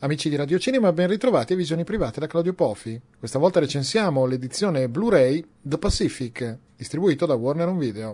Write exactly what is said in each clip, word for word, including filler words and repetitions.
Amici di Radio Cinema, ben ritrovati a Visioni Private da Claudio Poffi. Questa volta recensiamo l'edizione Blu-ray The Pacific, distribuito da Warner Home Video.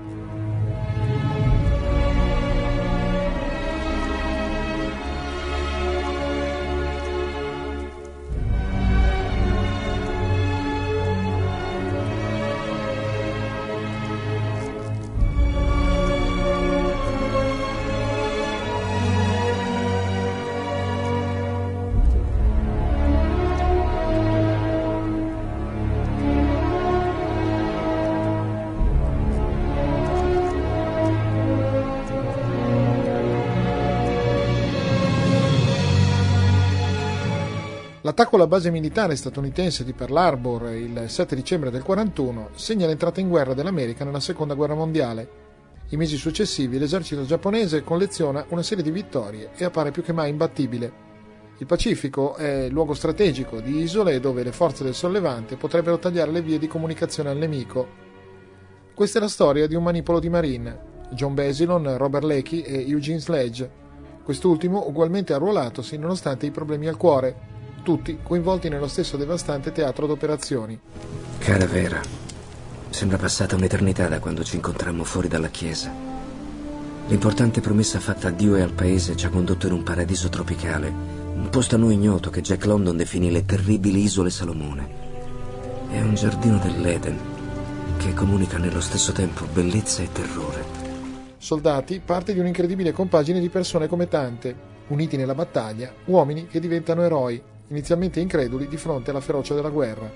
L'attacco alla base militare statunitense di Pearl Harbor il sette dicembre del quarantuno segna l'entrata in guerra dell'America nella seconda guerra mondiale. I mesi successivi l'esercito giapponese colleziona una serie di vittorie e appare più che mai imbattibile. Il Pacifico è luogo strategico di isole dove le forze del sollevante potrebbero tagliare le vie di comunicazione al nemico. Questa è la storia di un manipolo di Marine, John Basilon, Robert Leakey e Eugene Sledge, quest'ultimo ugualmente arruolatosi nonostante i problemi al cuore, tutti coinvolti nello stesso devastante teatro d'operazioni. Cara Vera, sembra passata un'eternità da quando ci incontrammo fuori dalla chiesa. L'importante promessa fatta a Dio e al paese ci ha condotto in un paradiso tropicale, un posto a noi ignoto che Jack London definì le terribili isole Salomone. È un giardino dell'Eden che comunica nello stesso tempo bellezza e terrore. Soldati parte di un'incredibile compagine di persone come tante, uniti nella battaglia, uomini che diventano eroi, inizialmente increduli di fronte alla ferocia della guerra.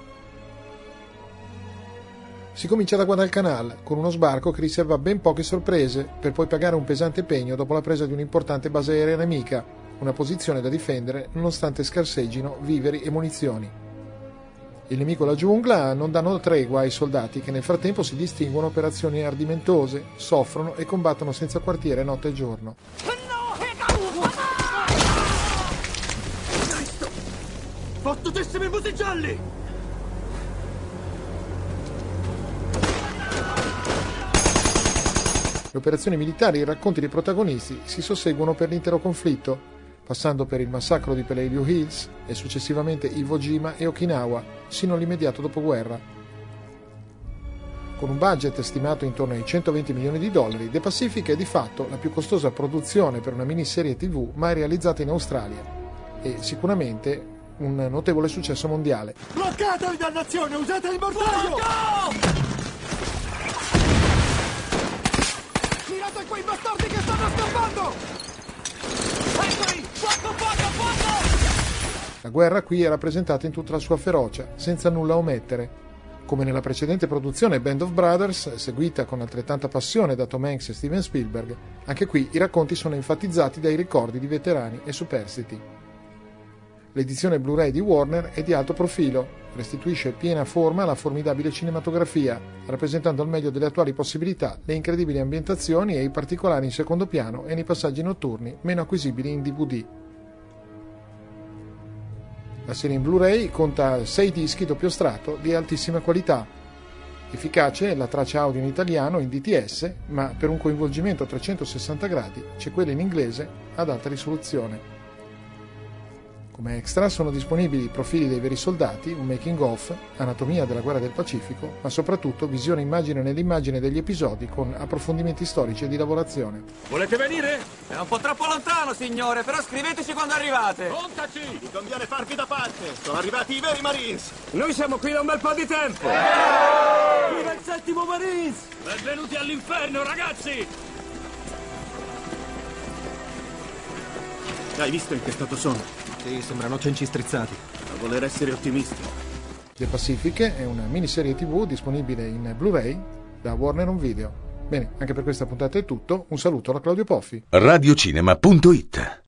Si comincia da Guadalcanal, con uno sbarco che riserva ben poche sorprese, per poi pagare un pesante pegno dopo la presa di un'importante base aerea nemica, una posizione da difendere nonostante scarseggino viveri e munizioni. Il nemico e la giungla non danno tregua ai soldati che nel frattempo si distinguono per azioni ardimentose, soffrono e combattono senza quartiere notte e giorno. Fottutissimi musi gialli! Le operazioni militari e i racconti dei protagonisti si susseguono per l'intero conflitto, passando per il massacro di Peleileu Hills e successivamente Iwo Jima e Okinawa, sino all'immediato dopoguerra. Con un budget stimato intorno ai centoventi milioni di dollari, The Pacific è di fatto la più costosa produzione per una miniserie tivù mai realizzata in Australia e sicuramente un notevole successo mondiale. Bloccateli, dannazione! Usate il mortaio! Tirate a quei bastardi che stanno scappando! Eccoli! Fuoco, fuoco, fuoco! La guerra qui è rappresentata in tutta la sua ferocia, senza nulla omettere. Come nella precedente produzione Band of Brothers, seguita con altrettanta passione da Tom Hanks e Steven Spielberg, anche qui i racconti sono enfatizzati dai ricordi di veterani e superstiti. L'edizione Blu-ray di Warner è di alto profilo, restituisce piena forma alla formidabile cinematografia, rappresentando al meglio delle attuali possibilità le incredibili ambientazioni e i particolari in secondo piano e nei passaggi notturni meno acquisibili in D V D. La serie in Blu-ray conta sei dischi doppio strato di altissima qualità. Efficace la traccia audio in italiano in D T S, ma per un coinvolgimento a trecentosessanta gradi c'è quella in inglese ad alta risoluzione. Come extra sono disponibili i profili dei veri soldati, un making of, anatomia della guerra del Pacifico, ma soprattutto visione immagine nell'immagine degli episodi con approfondimenti storici e di lavorazione. Volete venire? È un po' troppo lontano, signore, però scriveteci quando arrivate. Contaci! Vi conviene farvi da parte! Sono arrivati i veri Marines! Noi siamo qui da un bel po' di tempo. Viva il settimo Marines! Benvenuti all'inferno, ragazzi! Hai visto in che stato sono? Sì, sembrano cenci strizzati. A voler essere ottimisti. The Pacific è una miniserie tivù disponibile in Blu-ray da Warner Home Video. Bene, anche per questa puntata è tutto. Un saluto da Claudio Poffi. radiocinema punto it